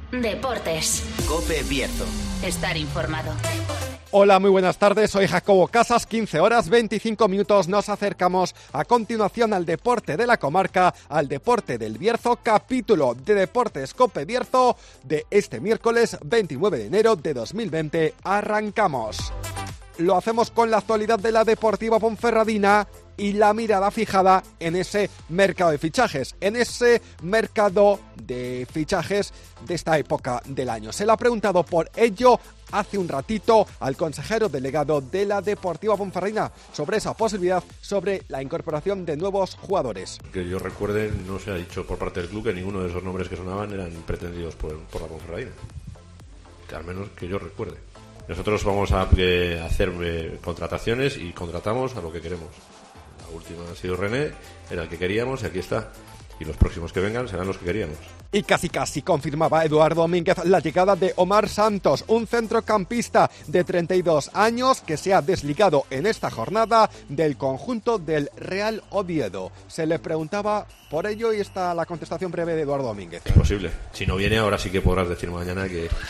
Deportes. COPE Bierzo. Estar informado. Hola, muy buenas tardes, soy Jacobo Casas, 15 horas 25 minutos, nos acercamos a continuación al deporte de la comarca, al deporte del Bierzo, capítulo de Deportes COPE Bierzo de este miércoles 29 de enero de 2020. Arrancamos. Lo hacemos con la actualidad de la Deportiva Ponferradina y la mirada fijada en ese mercado de fichajes, de esta época del año. Se le ha preguntado por ello hace un ratito al consejero delegado de la Deportiva Ponferradina sobre esa posibilidad, sobre la incorporación de nuevos jugadores. Que yo recuerde, no se ha dicho por parte del club que ninguno de esos nombres que sonaban eran pretendidos por la Ponferradina, que al menos que yo recuerde. Nosotros vamos a hacer contrataciones y contratamos a lo que queremos. La última ha sido René, era el que queríamos y aquí está. Y los próximos que vengan serán los que queríamos. Y casi confirmaba Eduardo Domínguez la llegada de Omar Santos, un centrocampista de 32 años que se ha desligado en esta jornada del conjunto del Real Oviedo. Se le preguntaba por ello y está la contestación breve de Eduardo Domínguez. Es posible. Si no viene ahora sí que podrás decir mañana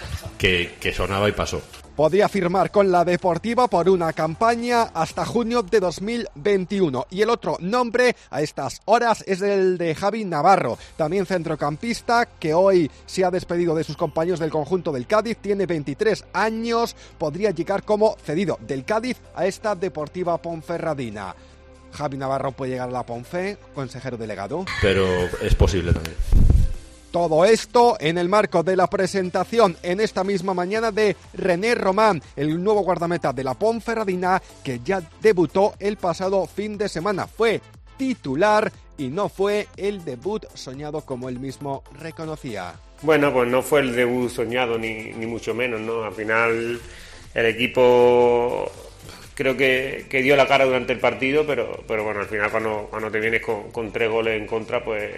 que sonaba y pasó. Podría firmar con la Deportiva por una campaña hasta junio de 2021. Y el otro nombre a estas horas es el de Javi Navarro, también centrocampista que hoy se ha despedido de sus compañeros del conjunto del Cádiz, tiene 23 años, podría llegar como cedido del Cádiz a esta Deportiva Ponferradina. Javi Navarro puede llegar a la Ponfe, consejero delegado. Pero es posible también. Todo esto en el marco de la presentación en esta misma mañana de René Román, el nuevo guardameta de la Ponferradina que ya debutó el pasado fin de semana. Fue titular y no fue el debut soñado como él mismo reconocía. Bueno, pues no fue el debut soñado ni mucho menos, ¿no? Al final el equipo creo que dio la cara durante el partido, pero bueno, al final cuando te vienes con 3 goles en contra, pues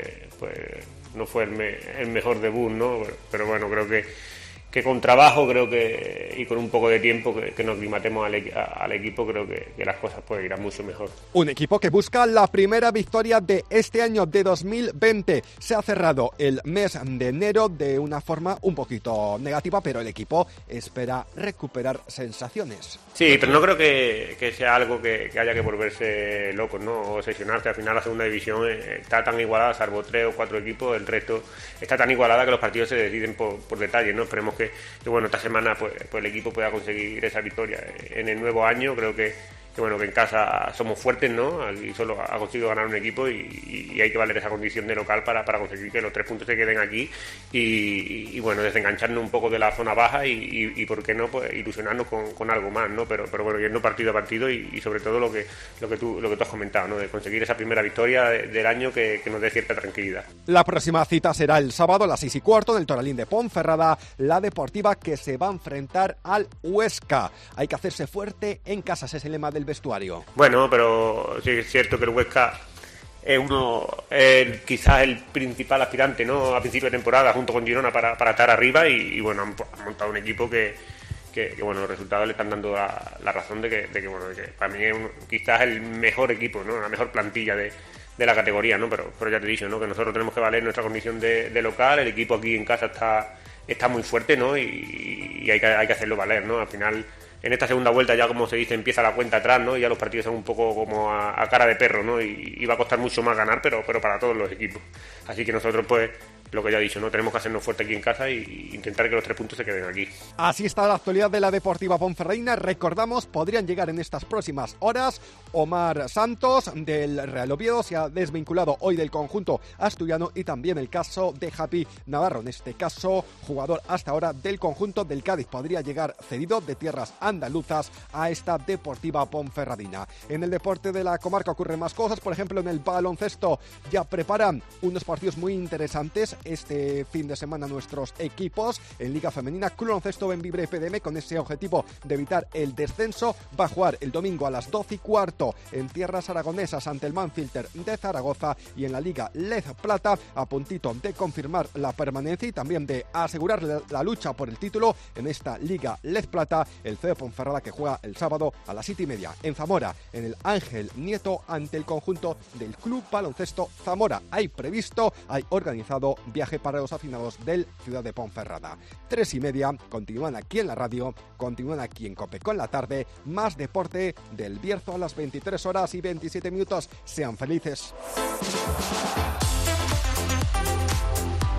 no fue el mejor debut, ¿no? Pero bueno, creo que con trabajo y con un poco de tiempo que nos aclimatemos al equipo, creo que las cosas pues irán mucho mejor. Un equipo que busca la primera victoria de este año de 2020. Se ha cerrado el mes de enero de una forma un poquito negativa, pero el equipo espera recuperar sensaciones. Sí, pero no creo que sea algo que haya que volverse locos, ¿no? O obsesionarse. Al final la segunda división está tan igualada, salvo 3 o 4 equipos, el resto está tan igualada que los partidos se deciden por detalles, ¿no? Esperemos que bueno, esta semana pues el equipo pueda conseguir esa victoria. En el nuevo año creo que en casa somos fuertes, ¿no? Aquí solo ha conseguido ganar un equipo y hay que valer esa condición de local para conseguir que los 3 puntos se queden aquí y bueno, desengancharnos un poco de la zona baja y por qué no, pues ilusionarnos con algo más, ¿no? Pero bueno, yendo partido a partido y sobre todo lo que tú has comentado, ¿no? De conseguir esa primera victoria del año que nos dé cierta tranquilidad. La próxima cita será el sábado a las 6:15 en el Toralín de Ponferrada, la Deportiva que se va a enfrentar al Huesca. Hay que hacerse fuerte en casa, ese es el lema del vestuario. Bueno, pero sí es cierto que el Huesca es quizás el principal aspirante, ¿no? A principio de temporada junto con Girona para estar arriba y bueno, han montado un equipo que bueno, los resultados le están dando la razón de que para mí es quizás el mejor equipo, ¿no? La mejor plantilla de la categoría, ¿no? Pero ya te he dicho, ¿no? Que nosotros tenemos que valer nuestra condición de local, el equipo aquí en casa está muy fuerte, ¿no? Y hay que hacerlo valer, ¿no? Al final, en esta segunda vuelta ya, como se dice, empieza la cuenta atrás, ¿no? Y ya los partidos son un poco como a cara de perro, ¿no? Y va a costar mucho más ganar, pero para todos los equipos. Así que nosotros, pues, lo que ya he dicho, ¿no? Tenemos que hacernos fuerte aquí en casa y intentar que los 3 puntos se queden aquí. Así está la actualidad de la Deportiva Ponferradina. Recordamos, podrían llegar en estas próximas horas. Omar Santos del Real Oviedo se ha desvinculado hoy del conjunto asturiano y también el caso de Javi Navarro, en este caso jugador hasta ahora del conjunto del Cádiz. Podría llegar cedido de tierras andaluzas a esta Deportiva Ponferradina. En el deporte de la comarca ocurren más cosas, por ejemplo en el baloncesto ya preparan unos partidos muy interesantes este fin de semana nuestros equipos en Liga Femenina. Club Baloncesto Benvibre PDM, con ese objetivo de evitar el descenso, va a jugar el domingo a las 12:15 en tierras aragonesas ante el Manfilter de Zaragoza, y en la Liga Lez Plata a puntito de confirmar la permanencia y también de asegurar la lucha por el título en esta Liga Lez Plata, el CD Ponferrada, que juega el sábado a las 7:30 en Zamora, en el Ángel Nieto, ante el conjunto del Club Baloncesto Zamora. Hay organizado viaje para los aficionados del Ciudad de Ponferrada. 3:30, continúan aquí en la radio, continúan aquí en COPE con la tarde, más deporte del Bierzo a las 23:27. Sean felices.